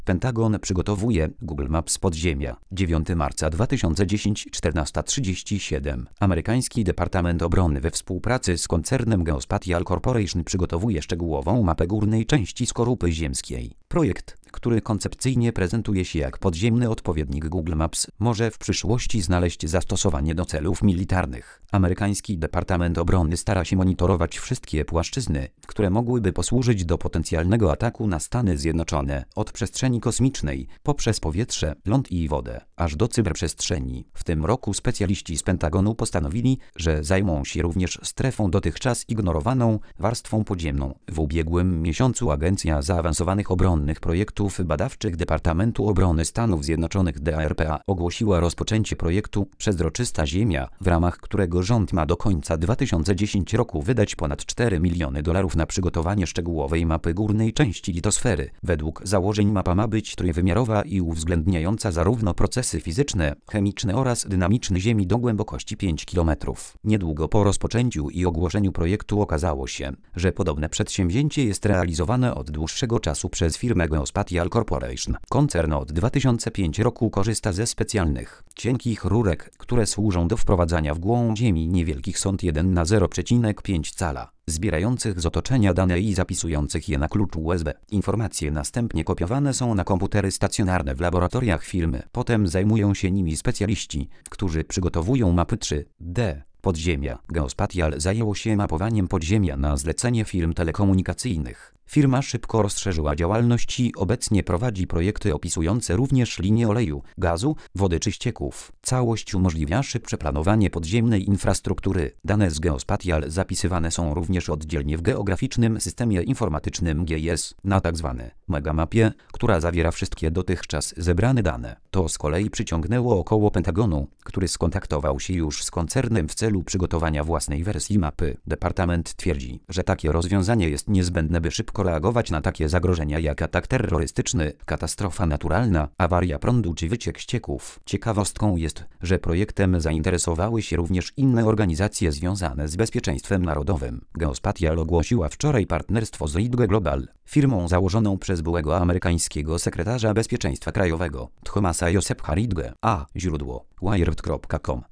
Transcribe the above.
Pentagon przygotowuje Google Maps podziemia. 9 marca 2010, 14:37. Amerykański Departament Obrony we współpracy z koncernem Geospatial Corporation przygotowuje szczegółową mapę górnej części skorupy ziemskiej. Projekt, który koncepcyjnie prezentuje się jak podziemny odpowiednik Google Maps, może w przyszłości znaleźć zastosowanie do celów militarnych. Amerykański Departament Obrony stara się monitorować wszystkie płaszczyzny, które mogłyby posłużyć do potencjalnego ataku na Stany Zjednoczone, od przestrzeni kosmicznej, poprzez powietrze, ląd i wodę, aż do cyberprzestrzeni. W tym roku specjaliści z Pentagonu postanowili, że zajmą się również strefą dotychczas ignorowaną, warstwą podziemną. W ubiegłym miesiącu Agencja Zaawansowanych Obronnych Projektów Badawczych Departamentu Obrony Stanów Zjednoczonych DARPA ogłosiła rozpoczęcie projektu Przezroczysta Ziemia, w ramach którego rząd ma do końca 2010 roku wydać ponad $4 miliony na przygotowanie szczegółowej mapy górnej części litosfery. Według założeń mapa ma być trójwymiarowa i uwzględniająca zarówno procesy fizyczne, chemiczne oraz dynamiczne Ziemi do głębokości 5 km. Niedługo po rozpoczęciu i ogłoszeniu projektu okazało się, że podobne przedsięwzięcie jest realizowane od dłuższego czasu przez firmę Geospatial Corporation. Koncern od 2005 roku korzysta ze specjalnych, cienkich rurek, które służą do wprowadzania w głąb Ziemi niewielkich sond 1 na 0,5 cala, zbierających z otoczenia dane i zapisujących je na klucz USB. Informacje następnie kopiowane są na komputery stacjonarne w laboratoriach firmy. Potem zajmują się nimi specjaliści, którzy przygotowują mapy 3D. Podziemia. Geospatial zajęło się mapowaniem podziemia na zlecenie firm telekomunikacyjnych. Firma szybko rozszerzyła działalność i obecnie prowadzi projekty opisujące również linie oleju, gazu, wody czy ścieków. Całość umożliwia szybsze planowanie podziemnej infrastruktury. Dane z Geospatial zapisywane są również oddzielnie w geograficznym systemie informatycznym GIS na tzw. megamapie, która zawiera wszystkie dotychczas zebrane dane. To z kolei przyciągnęło około Pentagonu, który skontaktował się już z koncernem w celu przygotowania własnej wersji mapy. Departament twierdzi, że takie rozwiązanie jest niezbędne, by szybko reagować na takie zagrożenia jak atak terrorystyczny, katastrofa naturalna, awaria prądu czy wyciek ścieków. Ciekawostką jest, że projektem zainteresowały się również inne organizacje związane z bezpieczeństwem narodowym. Geospatial ogłosiła wczoraj partnerstwo z Ridge Global, firmą założoną przez byłego amerykańskiego sekretarza bezpieczeństwa krajowego, Thomasa Joseph'a Ridge, a źródło wired.com.